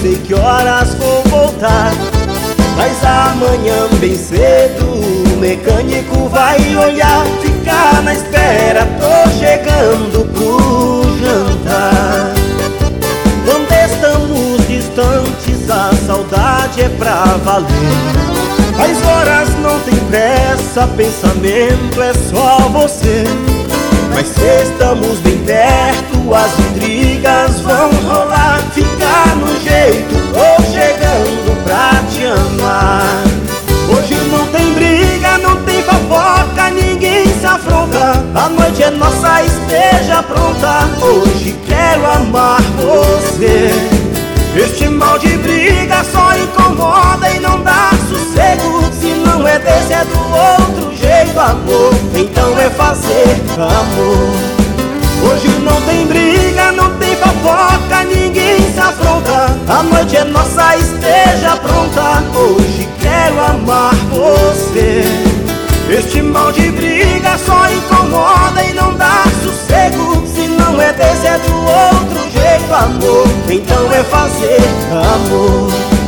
sei que horas vou voltar, mas amanhã bem cedo o mecânico vai olhar. Ficar na espera, tô chegando pro jantar. Quando estamos distantes, a saudade é pra valer. As horas não tem pressa, pensamento é só você. Mas se estamos bem perto, as intrigas vão rolar. Ficar no jeito, tô chegando pra te amar. Hoje não tem briga, não tem fofoca, ninguém se afronta. A noite é nossa, esteja pronta. Hoje quero amar você. Este mal de briga só incomoda e não dá sossego. Se não é desse, é do outro jeito, amor. Então é fazer amor. Hoje não tem briga, não tem fofoca, ninguém se afronta. A noite é nossa, esteja pronta. Hoje quero amar você. Este mal de briga só incomoda e não dá sossego. Se não é desse, é do outro jeito, amor. Então é fazer amor.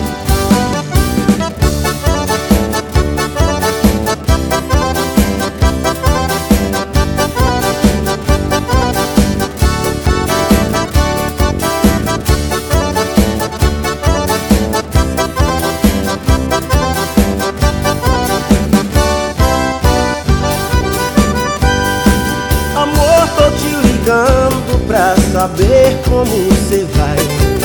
Pra saber como você vai.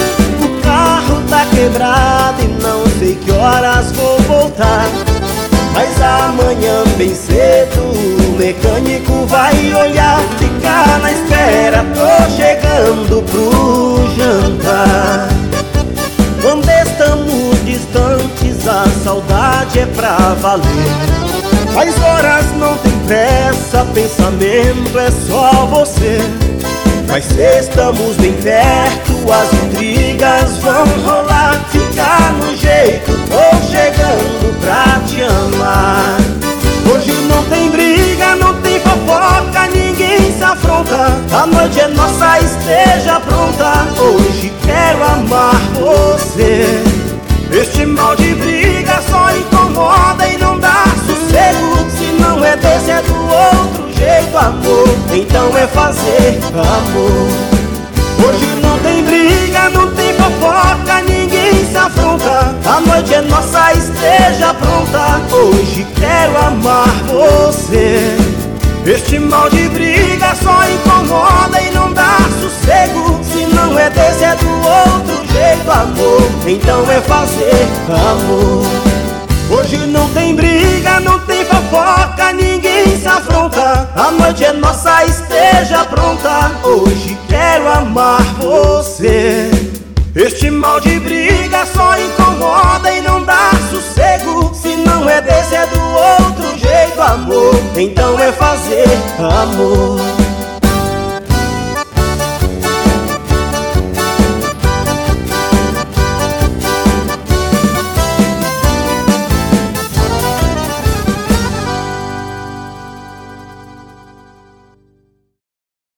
O carro tá quebrado e não sei que horas vou voltar, mas amanhã bem cedo o mecânico vai olhar. Ficar na espera, tô chegando pro jantar. Quando estamos distantes, a saudade é pra valer. As horas não tem pressa, pensamento é só você. Mas se estamos bem perto, as intrigas vão rolar. Ficar no jeito, tô chegando pra te amar. Hoje não tem briga, não tem fofoca, ninguém se afronta. A noite é nossa, esteja pronta. Hoje quero amar você. Este mal de briga só incomoda e não dá sossego. Se não é desse, é do outro jeito, amor. Então é fazer amor. Hoje não tem briga, não tem fofoca, ninguém se afronta. A noite é nossa, esteja pronta. Hoje quero amar você. Este mal de briga só incomoda e não dá sossego. Se não é desse, é do outro jeito, amor. Então é fazer amor. Hoje não tem briga, não tem fofoca, ninguém se afronta. A noite é nossa, esteja pronta. Hoje quero amar você. Este mal de briga só incomoda e não dá sossego. Se não é desse, é do outro jeito, amor. Então é fazer amor.